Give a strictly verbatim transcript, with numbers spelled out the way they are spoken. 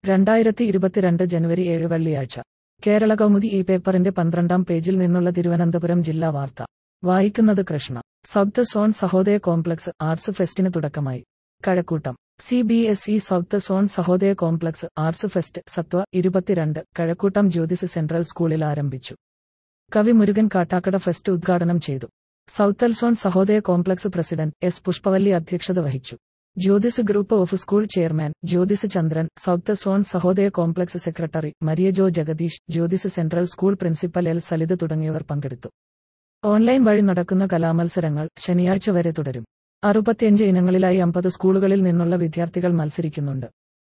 രണ്ടായിരത്തി ഇരുപത്തിരണ്ട് ജനുവരി ഏഴ് വെള്ളിയാഴ്ച. കേരള കൗമുദി ഈ പേപ്പറിന്റെ പന്ത്രണ്ടാം പേജിൽ നിന്നുള്ള തിരുവനന്തപുരം ജില്ലാ വാർത്ത. വായിക്കുന്നത് Krishna. South zone Sahodaya complex arts ഫെസ്റ്റിന് തുടക്കമായി. Kazhakkoottam. C B S E south zone Sahodaya complex arts fest Sattva ഇരുപത്തിരണ്ട് കഴക്കൂട്ടം ജ്യോതിസ് സെൻട്രൽ സ്കൂളിൽ ആരംഭിച്ചു. കവി മുരുകൻ കാട്ടാക്കട ഫെസ്റ്റ് ഉദ്ഘാടനം ചെയ്തു. സൗത്തൽ zone Sahodaya complex president S Pushpavalli അധ്യക്ഷത വഹിച്ചു. Jyothis group of school chairman Jyothis Chandran, south zone Sahodaya complex secretary Maria Jo Jagadeesh, Jyothis central school principal L Salith തുടങ്ങിയവർ പങ്കെടുത്തു. ഓൺലൈൻ വഴി നടക്കുന്ന കലാമത്സരങ്ങൾ ശനിയാഴ്ച വരെ തുടരും. അറുപത്തിയഞ്ച് ഇനങ്ങളിലായി അമ്പത് സ്കൂളുകളിൽ നിന്നുള്ള വിദ്യാർത്ഥികൾ മത്സരിക്കുന്നുണ്ട്.